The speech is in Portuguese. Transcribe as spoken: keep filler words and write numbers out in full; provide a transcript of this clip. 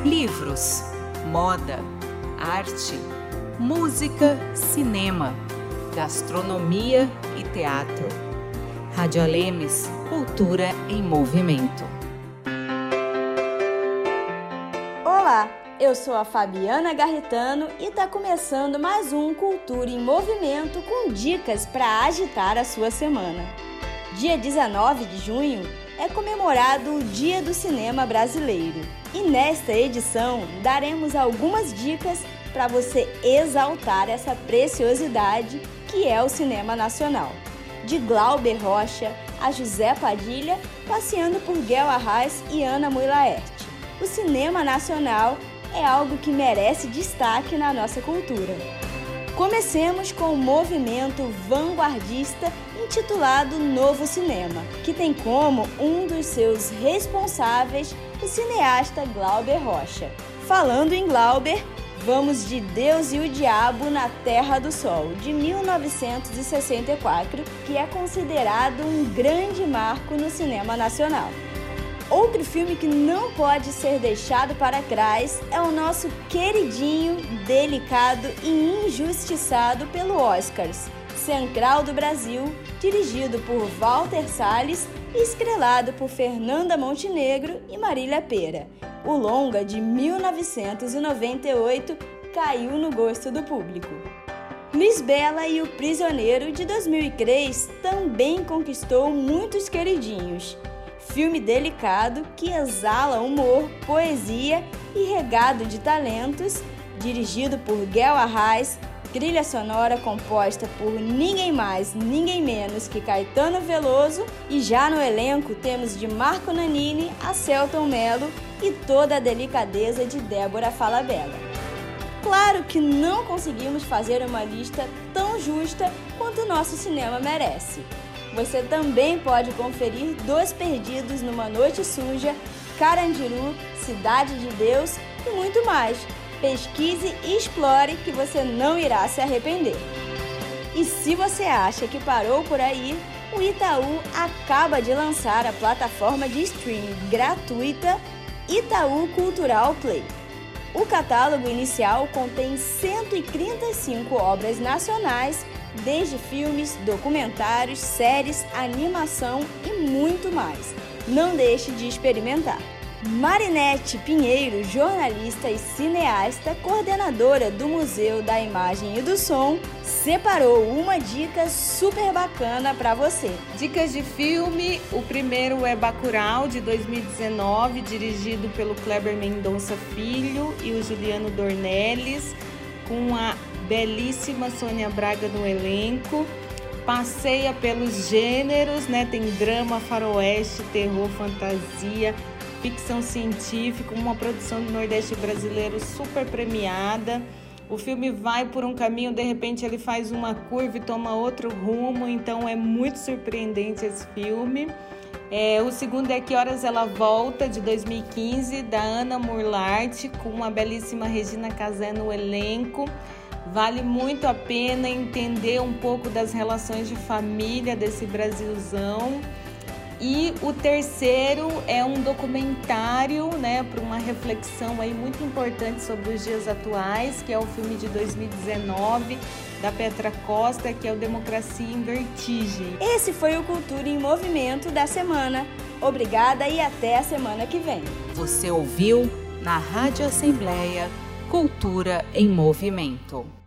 livros, moda, arte, música, cinema, gastronomia e teatro. Rádio Alemes, cultura em movimento. Olá, eu sou a Fabiana Garritano e está começando mais um Cultura em Movimento com dicas para agitar a sua semana. Dia dezenove de junho é comemorado o Dia do Cinema Brasileiro e nesta edição daremos algumas dicas para você exaltar essa preciosidade que é o cinema nacional. De Glauber Rocha a José Padilha, passeando por Guel Arraes e Ana Mui Laerte. O cinema nacional é algo que merece destaque na nossa cultura. Comecemos com o movimento vanguardista intitulado Novo Cinema, que tem como um dos seus responsáveis o cineasta Glauber Rocha. Falando em Glauber, vamos de Deus e o Diabo na Terra do Sol, de mil novecentos e sessenta e quatro, que é considerado um grande marco no cinema nacional. Outro filme que não pode ser deixado para trás é o nosso queridinho, delicado e injustiçado pelo Oscars, Central do Brasil, dirigido por Walter Salles e estrelado por Fernanda Montenegro e Marília Pêra. O longa de mil novecentos e noventa e oito caiu no gosto do público. Lisbela e o Prisioneiro, de dois mil e três, também conquistou muitos queridinhos. Filme delicado que exala humor, poesia e regado de talentos, dirigido por Guel Arraes, trilha sonora composta por ninguém mais, ninguém menos que Caetano Veloso, e já no elenco temos de Marco Nanini a Selton Mello e toda a delicadeza de Débora Falabella. Claro que não conseguimos fazer uma lista tão justa quanto o nosso cinema merece. Você também pode conferir Dos Perdidos numa Noite Suja, Carandiru, Cidade de Deus e muito mais. Pesquise e explore que você não irá se arrepender. E se você acha que parou por aí, o Itaú acaba de lançar a plataforma de streaming gratuita Itaú Cultural Play. O catálogo inicial contém cento e trinta e cinco obras nacionais, desde filmes, documentários, séries, animação e muito mais. Não deixe de experimentar. Marinete Pinheiro, jornalista e cineasta, coordenadora do Museu da Imagem e do Som, separou uma dica super bacana para você. Dicas de filme, o primeiro é Bacurau, de dois mil e dezenove, dirigido pelo Kleber Mendonça Filho e o Juliano Dornelles, com a belíssima Sônia Braga no elenco. Passeia pelos gêneros, né? Tem drama, faroeste, terror, fantasia, ficção científica, uma produção do Nordeste brasileiro super premiada. O filme vai por um caminho, de repente ele faz uma curva e toma outro rumo, então é muito surpreendente esse filme. É, o segundo é Que Horas Ela Volta, de dois mil e quinze, da Ana Murlart, com a belíssima Regina Casé no elenco. Vale muito a pena entender um pouco das relações de família desse Brasilzão. E o terceiro é um documentário, né, para uma reflexão aí muito importante sobre os dias atuais, que é o filme de dois mil e dezenove, da Petra Costa, que é o Democracia em Vertigem. Esse foi o Cultura em Movimento da semana. Obrigada e até a semana que vem. Você ouviu na Rádio Assembleia Cultura em Movimento.